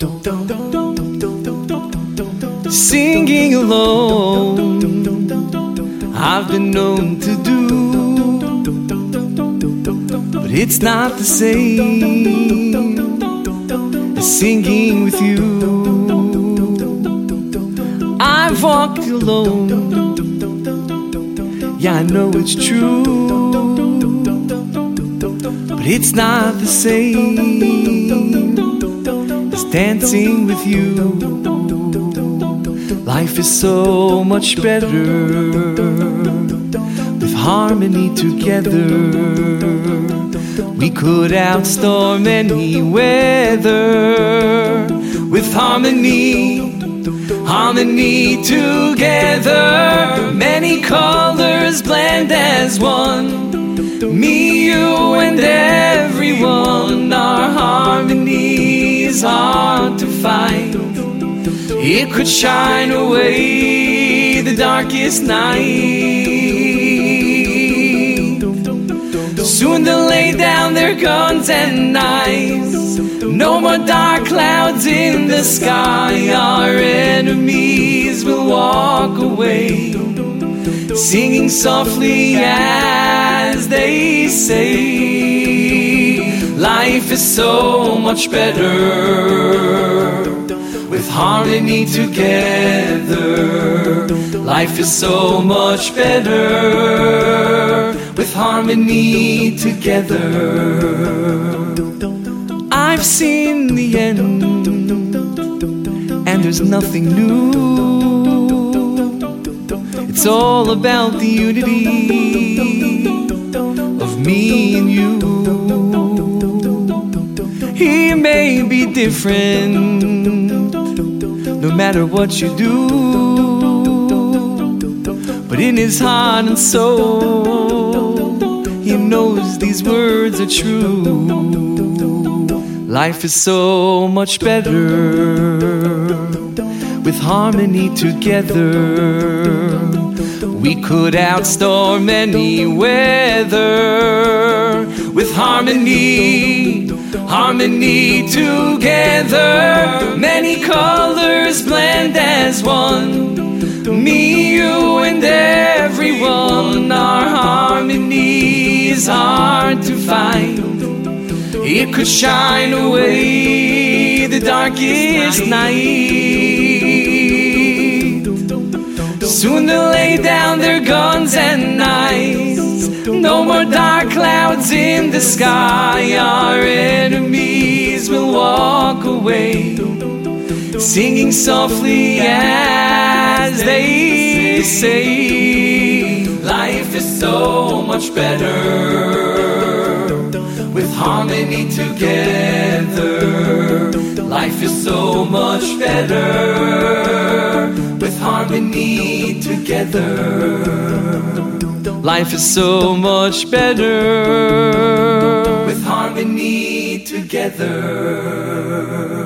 Singing alone, I've been known to do, but it's not the same as singing with you. I've walked alone, yeah, I know it's true, but it's not the same as dancing with you. Life is so much better with harmony together. We could outstorm any weather with harmony, harmony together. Many colors blend as one, me, you, and everyone. Our harmony is hard to find. It could shine away the darkest night. Soon they'll lay down their guns and knives. No more dark clouds in the sky. Our enemies will walk away, singing softly as they say. Life is so much better with harmony together. Life is so much better with harmony together. I've seen the end, and there's nothing new. It's all about the unity of me and you. He may be different no matter what you do, but in his heart and soul, he knows these words are true. Life is so much better with harmony together. We could outstorm any weather with harmony, harmony together. Many colors blend as one, me, you, and everyone. Our harmony is hard to find. It could shine away the darkest night. Soon they'll lay down their guns and knives. No more dark clouds in the sky. Our enemies will walk away, singing softly as they say. Life is so much better with harmony together. Life is so much better with harmony together. Life is so much better with harmony together.